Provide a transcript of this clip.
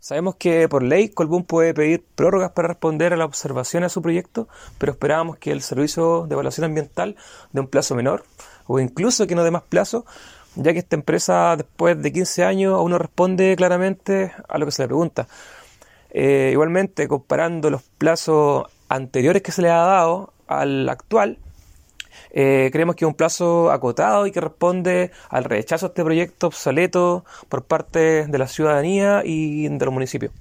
Sabemos que por ley Colbún puede pedir prórrogas para responder a las observaciones a su proyecto, pero esperábamos que el Servicio de Evaluación Ambiental dé un plazo menor o incluso que no dé más plazo, ya que esta empresa después de 15 años aún no responde claramente a lo que se le pregunta. Igualmente, comparando los plazos anteriores que se le ha dado al actual, creemos que es un plazo acotado y que responde al rechazo a este proyecto obsoleto por parte de la ciudadanía y de los municipios.